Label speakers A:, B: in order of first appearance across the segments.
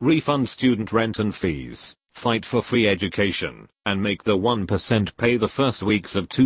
A: refund student rent and fees, fight for free education, and make the 1% pay. The first weeks of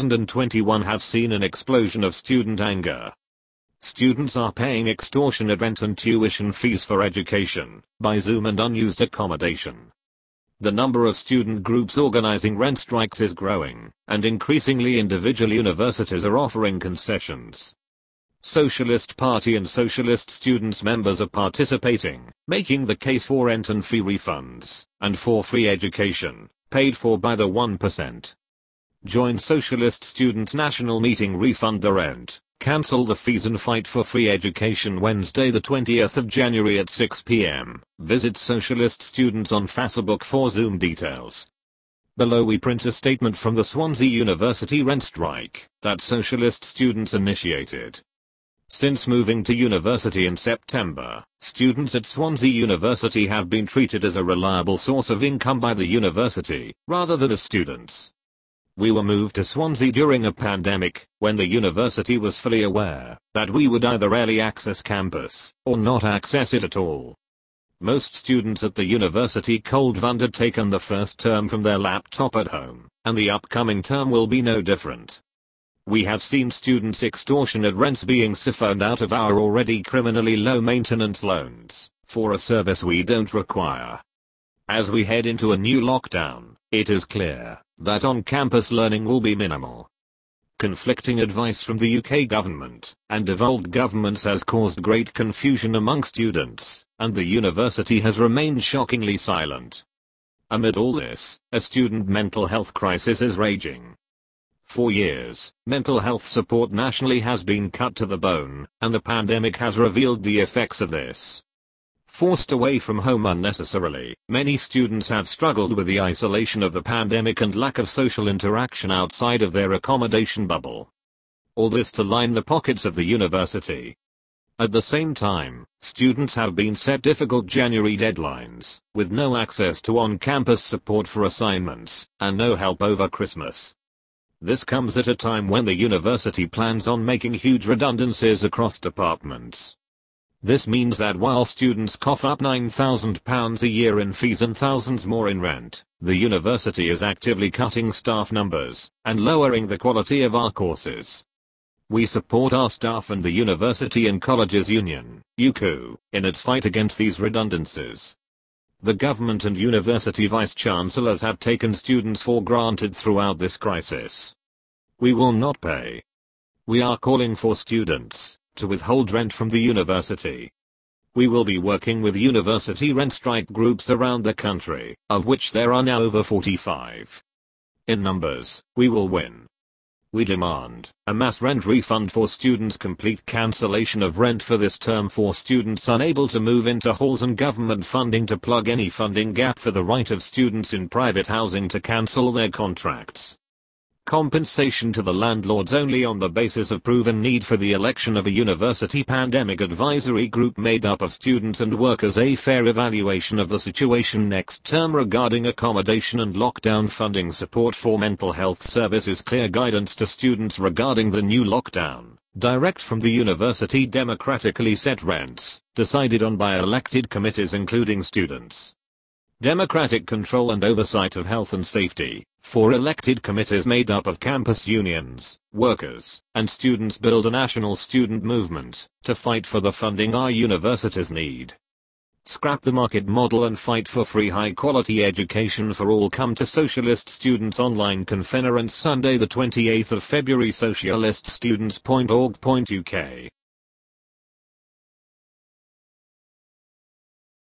A: 2021 have seen an explosion of student anger. Students are paying extortionate rent and tuition fees for education, by Zoom and unused accommodation. The number of student groups organizing rent strikes is growing, and increasingly individual universities are offering concessions. Socialist Party and Socialist Students members are participating, making the case for rent and fee refunds, and for free education, paid for by the 1%. Join Socialist Students National Meeting. Refund the rent, cancel the fees and fight for free education. Wednesday the 20th of January at 6 p.m. Visit Socialist Students on Facebook for Zoom details. Below we print a statement from the Swansea University rent strike that Socialist students initiated. Since moving to university in September, students at Swansea University have been treated as a reliable source of income by the university, rather than as students. We were moved to Swansea during a pandemic, when the university was fully aware that we would either rarely access campus, or not access it at all. Most students at the university could have undertaken the first term from their laptop at home, and the upcoming term will be no different. We have seen students' extortionate rents being siphoned out of our already criminally low maintenance loans, for a service we don't require. As we head into a new lockdown, it is clear that on-campus learning will be minimal. Conflicting advice from the UK government and devolved governments has caused great confusion among students, and the university has remained shockingly silent. Amid all this, a student mental health crisis is raging. For years, mental health support nationally has been cut to the bone, and the pandemic has revealed the effects of this. Forced away from home unnecessarily, many students have struggled with the isolation of the pandemic and lack of social interaction outside of their accommodation bubble. All this to line the pockets of the university. At the same time, students have been set difficult January deadlines, with no access to on-campus support for assignments, and no help over Christmas. This comes at a time when the university plans on making huge redundancies across departments. This means that while students cough up £9,000 a year in fees and thousands more in rent, the university is actively cutting staff numbers and lowering the quality of our courses. We support our staff and the University and Colleges Union, UCU, in its fight against these redundancies. The government and university vice-chancellors have taken students for granted throughout this crisis. We will not pay. We are calling for students to withhold rent from the university. We will be working with university rent strike groups around the country, of which there are now over 45. In numbers, we will win. We demand a mass rent refund for students, complete cancellation of rent for this term for students unable to move into halls, and government funding to plug any funding gap for the right of students in private housing to cancel their contracts. Compensation to the landlords only on the basis of proven need for the election of a university pandemic advisory group made up of students and workers. A fair evaluation of the situation next term regarding accommodation and lockdown funding support for mental health services. Clear guidance to students regarding the new lockdown, direct from the university. Democratically set rents, decided on by elected committees including students. Democratic control and oversight of health and safety, for elected committees made up of campus unions, workers, and students. Build a national student movement to fight for the funding our universities need. Scrap the market model and fight for free high-quality education for all. Come to Socialist Students Online Conference Sunday the 28th of February, socialiststudents.org.uk.